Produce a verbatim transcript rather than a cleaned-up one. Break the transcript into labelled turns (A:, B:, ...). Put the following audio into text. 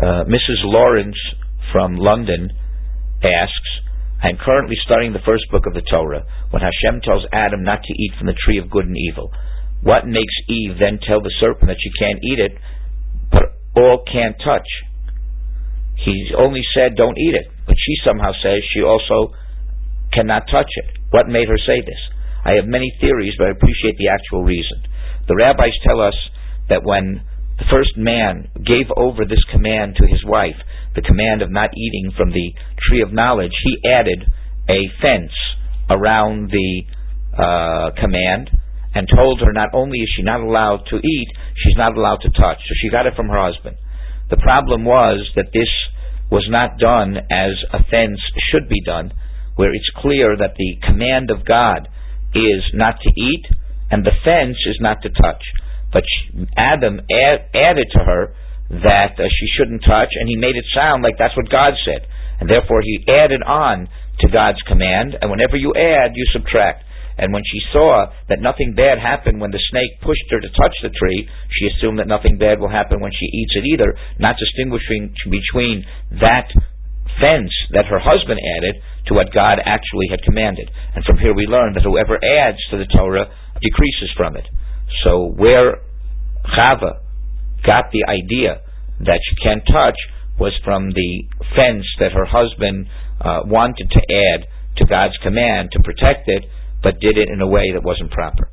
A: Uh, Missus Lawrence from London asks, I am currently studying the first book of the Torah, when Hashem tells Adam not to eat from the tree of good and evil. What makes Eve then tell the serpent that she can't eat it, but all can't touch? He only said don't eat it, but she somehow says she also cannot touch it. What made her say this? I have many theories, but I appreciate the actual reason. The rabbis tell us that when the first man gave over this command to his wife, the command of not eating from the tree of knowledge, he added a fence around the uh, command and told her not only is she not allowed to eat, she's not allowed to touch. So she got it from her husband. The problem was that this was not done as a fence should be done, where it's clear that the command of God is not to eat and the fence is not to touch. But Adam add, added to her that uh, she shouldn't touch, and he made it sound like that's what God said. And therefore he added on to God's command, and whenever you add, you subtract. And when she saw that nothing bad happened when the snake pushed her to touch the tree, she assumed that nothing bad will happen when she eats it either, not distinguishing between that fence that her husband added to what God actually had commanded. And from here we learn that whoever adds to the Torah decreases from it. So where Chava got the idea that she can't touch was from the fence that her husband uh, wanted to add to God's command to protect it, but did it in a way that wasn't proper.